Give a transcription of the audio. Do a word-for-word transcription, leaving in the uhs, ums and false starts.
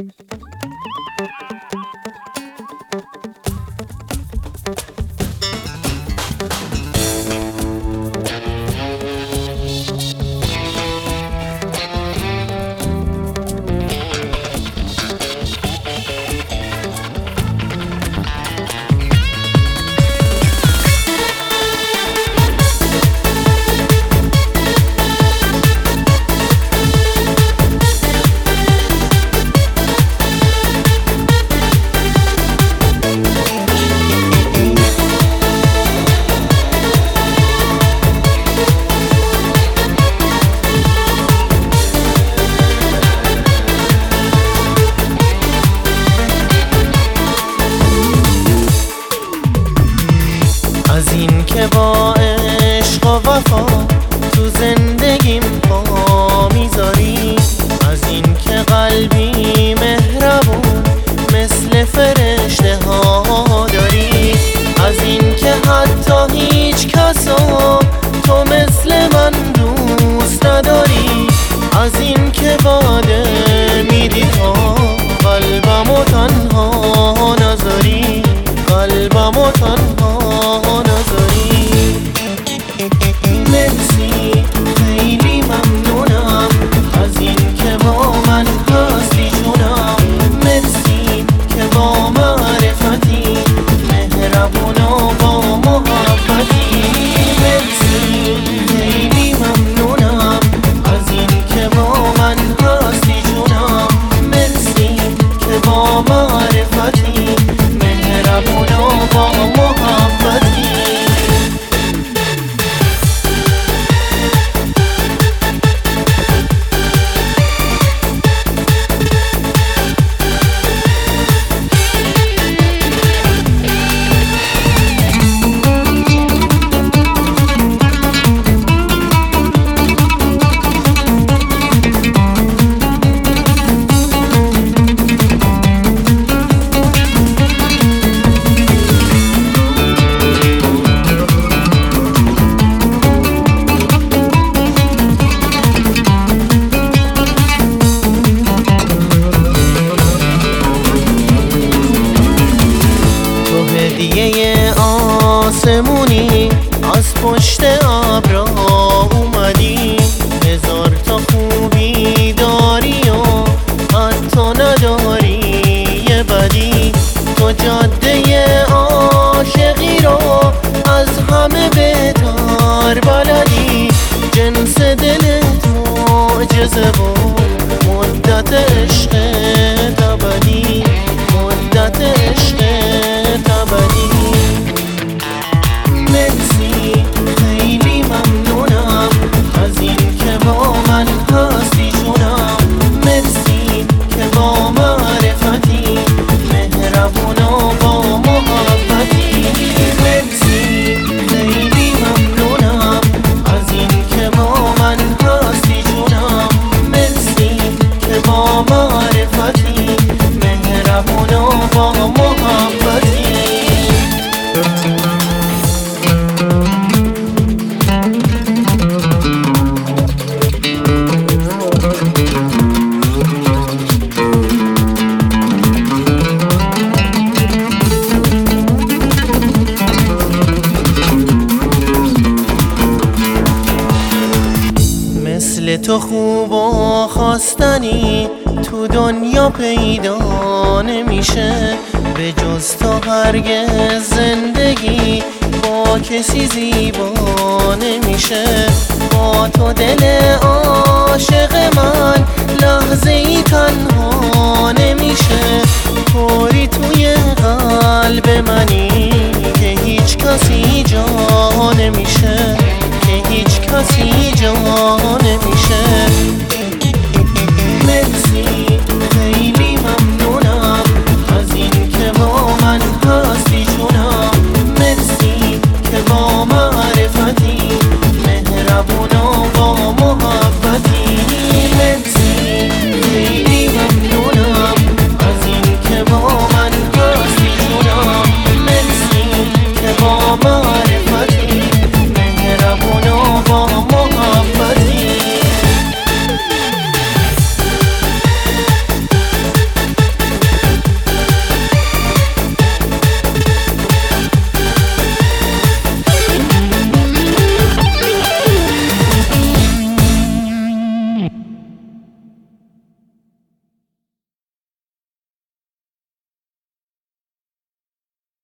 از این که با عشق و وفا تو زندگیم پا میذاری، از این که قلبی مهربون مثل فرشته ها داری، از این که حتی هیچ کسا تو مثل من دوست نداری، از این که باده میدی تا قلبمو تنها نذاری، قلبمو تنها نذاری. مرسی خیلی ممنونم از این که با من هستی جونم، مرسی که با معرفتی مهربون و با محبتی، مرسی خیلی ممنونم از این که با من هستی جونم، مرسی که با معرفتی مهربون و با محبتی. هدیه آسمونی از پشت ابرا اومدی، هزار تا خوبی داری و حتی نداری یه بدی، تو جاده عاشقی رو از همه بهتر بلدی، جنس دلت معجزه و مدت عشق ابدی، مدت عشق ابدی. مرسی خیلی ممنونم از این که با من هستی جونم، مرسی که با معرفتی مهربون و با محبتی، مرسی خیلی ممنونم از این که با من هستی جونم، مرسی که با معرفتی مهربون و با محبتی. مثل تو خوب و خواستنی تو دنیا پیدا نمیشه، به جز تو هرگز زندگی با کسی زیبا نمیشه، با تو دل عاشق من لحظه ای تنها نمیشه، طوری توی قلب منی که هیچ کسی جا نمیشه، که هیچ کسی جا نمیشه.